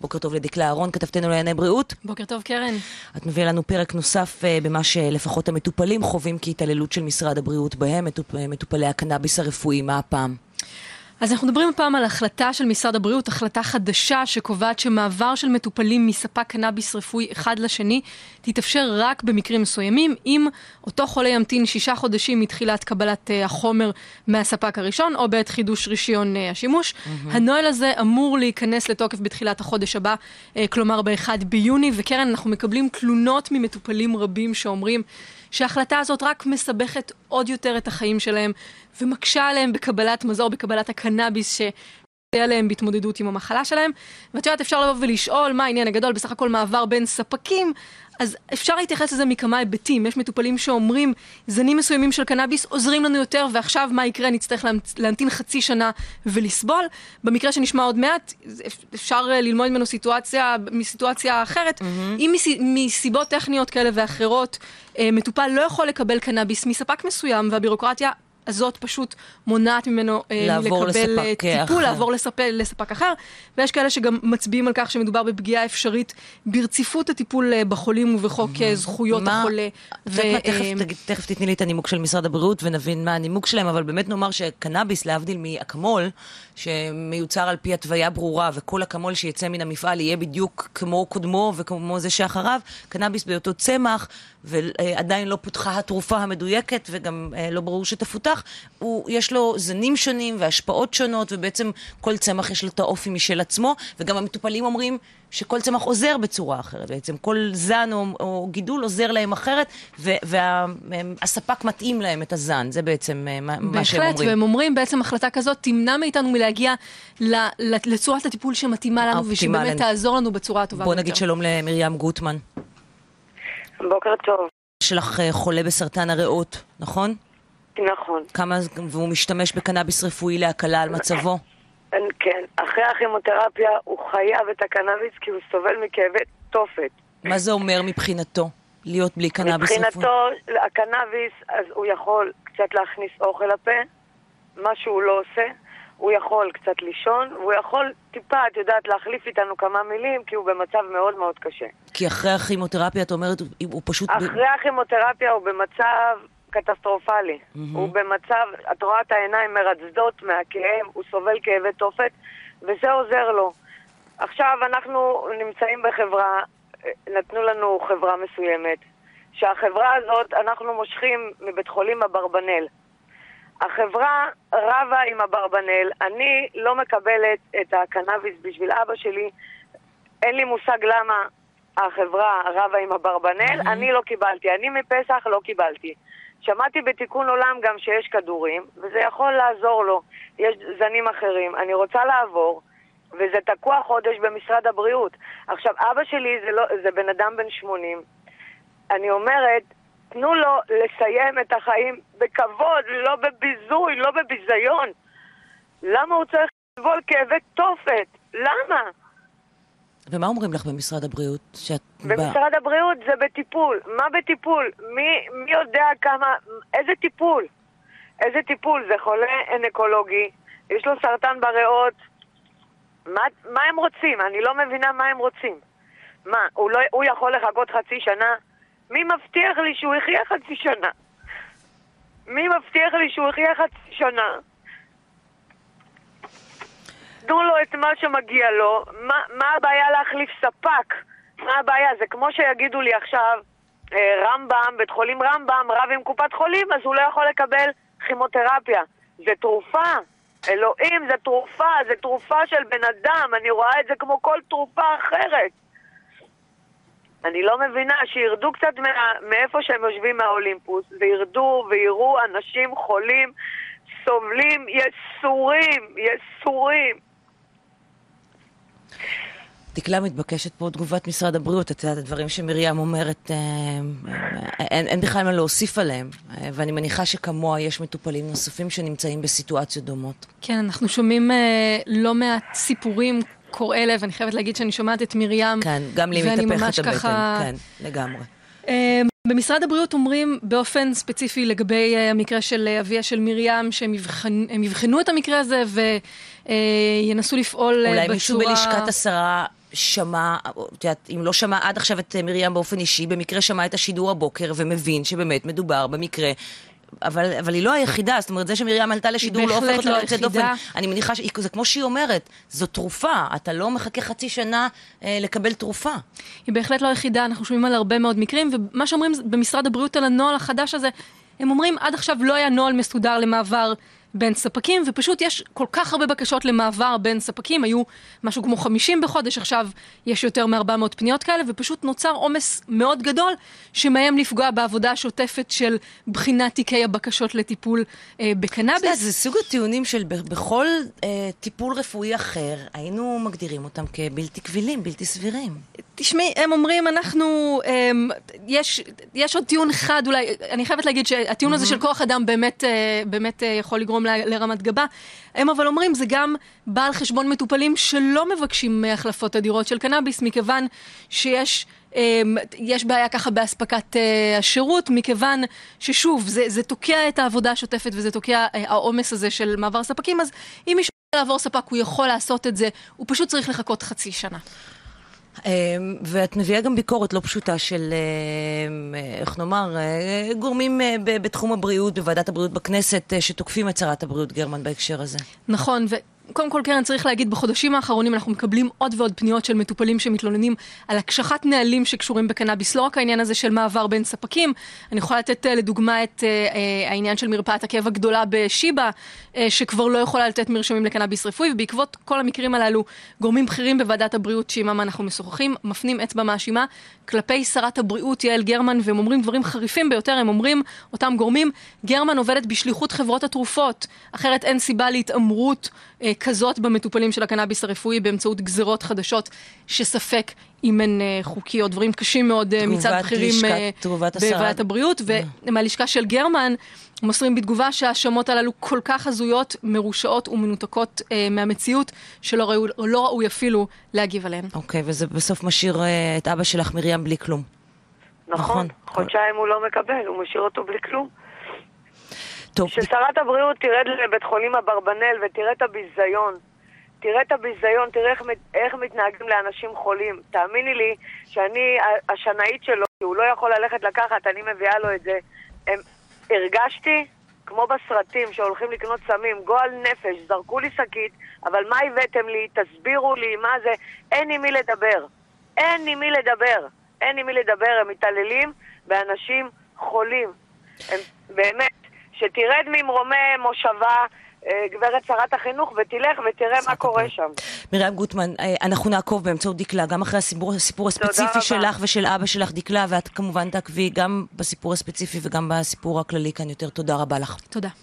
בוקר טוב לדקלה אהרון, כתבתנו לענייני בריאות. בוקר טוב קרן. את מביאה לנו פרק נוסף במה שלפחות המטופלים חווים כהתעללות של משרד הבריאות בהם, מטופלי הקנאביס הרפואי. מה הפעם? אז אנחנו מדברים הפעם על החלטה של משרד הבריאות, החלטה חדשה שקובעת שמעבר של מטופלים מספק קנאביס רפואי אחד לשני תתאפשר רק במקרים מסוימים, אם אותו חולה ימתין 6 חודשים מתחילת קבלת החומר מהספק הראשון או בעת חידוש רישיון השימוש. הנוהל הזה אמור להיכנס לתוקף בתחילת החודש הבא, כלומר ב1 ביוני, וקרן, אנחנו מקבלים תלונות ממטופלים רבים שאומרים שההחלטה הזאת רק מסבכת עוד יותר את החיים שלהם ומקשה עליהם בקבלת מזור, בקבלת הקנאביס שתהיה עליהם בהתמודדות עם המחלה שלהם. ואת יודעת, אפשר לבוא ולשאול מה העניין הגדול, בסך הכל מעבר בין ספקים, אז אפשר להתייחס לזה מכמה היבטים. יש מטופלים שאומרים, זנים מסוימים של קנאביס עוזרים לנו יותר, ועכשיו מה יקרה? נצטרך להמתין חצי שנה ולסבול. במקרה שנשמע עוד מעט, אפשר ללמוד ממנו מסיטואציה אחרת. אם מסיבות טכניות כאלה ואחרות, מטופל לא יכול לקבל קנאביס מספק מסוים, והבירוקרטיה הזאת פשוט מונעת ממנו לקבל טיפול, לעבור לספק אחר, ויש כאלה שגם מצביעים על כך שמדובר בפגיעה אפשרית ברציפות הטיפול בחולים ובחוק זכויות החולה. תכף תתני לי את הנימוק של משרד הבריאות ונבין מה הנימוק שלהם, אבל באמת נאמר שקנאביס, להבדיל מאקמול, שמיוצר על פי התוויה ברורה, וכל אקמול שיצא מן המפעל יהיה בדיוק כמו קודמו וכמו זה שאחריו, קנאביס באותו צמח, ועדיין לא פותחה התרופה המדויקת, וגם לא ברור שתפותח, יש לו זנים שונים והשפעות שונות, ובעצם כל צמח יש לו את האופי משל עצמו, וגם המטופלים אומרים שכל צמח עוזר בצורה אחרת, בעצם כל זן או גידול עוזר להם אחרת, והספק מתאים להם את הזן, זה בעצם מה שהם אומרים. בהחלט, והם אומרים בעצם החלטה כזאת תמנע מאיתנו מלהגיע לצורת הטיפול שמתאימה לנו, ושבאמת תעזור לנו בצורה הטובה. בוא נגיד שלום למרים גוטמן. בוקר טוב. שלך חולה בסרטן הריאות, נכון? נכון. והוא משתמש בקנאביס רפואי להקלה על מצבו? כן. אחרי הכימותרפיה הוא חייב את הקנאביס כי הוא סובל מכאבי תופת. מה זה אומר מבחינתו להיות בלי קנאביס רפואי? מבחינתו, הקנאביס, אז הוא יכול קצת להכניס אוכל לפה, מה שהוא לא עושה. הוא יכול קצת לישון, והוא יכול טיפה, את יודעת, להחליף איתנו כמה מילים, כי הוא במצב מאוד מאוד קשה. כי אחרי הכימותרפיה, את אומרת, הוא פשוט... אחרי הכימותרפיה הוא במצב קטסטרופלי. הוא במצב, את רואה את העיניים מרצדות מהכאב, הוא סובל כאבי תופת, וזה עוזר לו. עכשיו אנחנו נמצאים בחברה, נתנו לנו חברה מסוימת, שהחברה הזאת אנחנו מושכים מבית חולים אברבנאל. החברה רבה עם אברבנאל, אני לא מקבלת את הקנאביס בשביל אבא שלי, אין לי מושג למה החברה רבה עם אברבנאל, אני לא קיבלתי, אני מפסח לא קיבלתי. שמעתי בתיקון עולם גם שיש כדורים, וזה יכול לעזור לו, יש זנים אחרים, אני רוצה לעבור, וזה תקוע חודש במשרד הבריאות. עכשיו, אבא שלי זה בן אדם בן 80, אני אומרת, תנו לו לסיים את החיים בכבוד, לא בביזוי, לא בביזיון. למה הוא צריך לסבול כאבי תופת? למה? ומה אומרים לך במשרד הבריאות? במשרד הבריאות זה בטיפול. מה בטיפול? מי יודע כמה... איזה טיפול? איזה טיפול? זה חולה אנקולוגי, יש לו סרטן בריאות. מה הם רוצים? אני לא מבינה מה הם רוצים. מה, הוא יכול לחכות חצי שנה? מי מבטיח לי שהוא יחיה חצי שנה? מי מבטיח לי שהוא יחיה חצי שנה? תנו לו את מה שמגיע לו. מה הבעיה להחליף ספק? מה הבעיה? זה כמו שיגידו לי עכשיו, רמב"ם, בית חולים רמב"ם, רב עם קופת חולים, אז הוא לא יכול לקבל כימותרפיה. זה תרופה. אלוהים, זה תרופה. זה תרופה של בן אדם. אני רואה את זה כמו כל תרופה אחרת. אני לא מבינה, שירדו קצת מאיפה שהם יושבים מהאולימפוס, וירדו ויראו אנשים חולים, סובלים, יסורים. דקלה, מתבקשת פה תגובת משרד הבריאות, את יודעת, הדברים שמרים אומרת, אין בכלל מה להוסיף עליהם, ואני מניחה שכמוה יש מטופלים נוספים שנמצאים בסיטואציות דומות. כן, אנחנו שומעים לא מעט סיפורים, קורא לב, אני חייבת להגיד שאני שומעת את מרים. כן, גם לי מתהפכת הבטן, כן, לגמרי. במשרד הבריאות אומרים באופן ספציפי לגבי המקרה של אביה של מרים, שהם יבחנו את המקרה הזה וינסו לפעול בצורה... אולי מישהו בלשכת השרה שמע, אם לא שמע עד עכשיו את מרים באופן אישי, במקרה שמע את השידור הבוקר ומבין שבאמת מדובר במקרה, אבל היא לא היחידה, זאת אומרת, זה שמרים עלתה לשידור לא הופך אותה ליוצאת דופן. אני מניחה שזה כמו שהיא אומרת, זו תרופה, אתה לא מחכה חצי שנה לקבל תרופה. היא בהחלט לא היחידה, אנחנו שומעים על הרבה מאוד מקרים, ומה שאומרים במשרד הבריאות על הנוהל החדש הזה, הם אומרים, עד עכשיו לא היה נוהל מסודר למעבר בין ספקים, ופשוט יש כל כך הרבה בקשות למעבר בין ספקים, היו משהו כמו 50 בחודש, עכשיו יש יותר מ-400 פניות כאלה, ופשוט נוצר עומס מאוד גדול, שמהם לפגוע בעבודה השוטפת של בחינת תיקי הבקשות לטיפול בקנאביס. זה סוג הטיעונים של בכל טיפול רפואי אחר, היינו מגדירים אותם כבלתי קבילים, בלתי סבירים. תשמעי, הם אומרים, יש עוד טיעון אחד, אולי, אני חייבת להגיד שהטיעון הזה של כוח אדם באמת יכול לגרום לרמת גבה. הם אבל אומרים, זה גם בא על חשבון מטופלים שלא מבקשים החלפות אדירות של קנאביס, מכיוון שיש בעיה ככה בהספקת השירות, מכיוון ששוב, זה תוקע את העבודה השוטפת, וזה תוקע העומס הזה של מעבר ספקים, אז אם מישהו לעבור ספק, הוא יכול לעשות את זה, הוא פשוט צריך לחכות חצי שנה. ואת מביאה גם ביקורת לא פשוטה של, איך נאמר, גורמים בתחום הבריאות, בוועדת הבריאות בכנסת, שתוקפים את שרת הבריאות גרמן בהקשר הזה. נכון, קודם כל, קרן, צריך להגיד, בחודשים האחרונים אנחנו מקבלים עוד ועוד פניות של מטופלים שמתלוננים על הקשחת נהלים שקשורים בקנאביס, לא רק העניין הזה של מעבר בין ספקים. אני יכולה לתת לדוגמה את העניין של מרפאת הכאב הגדולה בשיבא, שכבר לא יכולה לתת מרשמים לקנאביס רפואי, ובעקבות כל המקרים הללו, גורמים בכירים בוועדת הבריאות שעימם אנחנו משוחחים, מפנים אצבע מאשימה כלפי שרת הבריאות יעל גרמן, והם אומרים דברים חריפים ביותר, הם אומרים, אותם גורמים, גרמן עובדת בשליחות חברות התרופות, אחרת אין סיבה להתאמרות כזאת במטופלים של הקנאביס הרפואי באמצעות גזירות חדשות שספק אם הן חוקיות, דברים קשים מאוד מצד בכירים בוועדת הבריאות, ומהלשכה של גרמן מוסרים בתגובה שההאשמות הללו כל כך הזויות, מרושעות ומנותקות מהמציאות, שלא ראוי אפילו להגיב עליהן. אוקיי, וזה בסוף משאיר את אבא שלך מרים בלי כלום. נכון, חודשיים הוא לא מקבל, הוא משאיר אותו בלי כלום. טוב. ששרת הבריאות תרד לבית חולים אברבנאל ותראה את הביזיון. תראה את הביזיון, תראה איך מתנהגים לאנשים חולים. תאמיני לי שאני, השנאית שלו, שהוא לא יכול ללכת לקחת, אני מביאה לו את זה. הרגשתי כמו בסרטים שהולכים לקנות סמים, גועל נפש, זרקו לי שקית, אבל מה הבאתם לי? תסבירו לי מה זה. אין עם מי לדבר. אין עם מי לדבר. אין עם מי לדבר. הם מתעללים באנשים חולים. הם באמת, שתרד ממרומי מושבה גברת שרת החינוך ותלך ותראה מה קורה שם. מרים גוטמן, אנחנו נעקוב באמצעות דקלה, גם אחרי הסיפור הספציפי שלך ושל אבא שלך דקלה, ואת כמובן תעקבי גם בסיפור הספציפי וגם בסיפור הכללי כאן יותר. תודה רבה לך. תודה.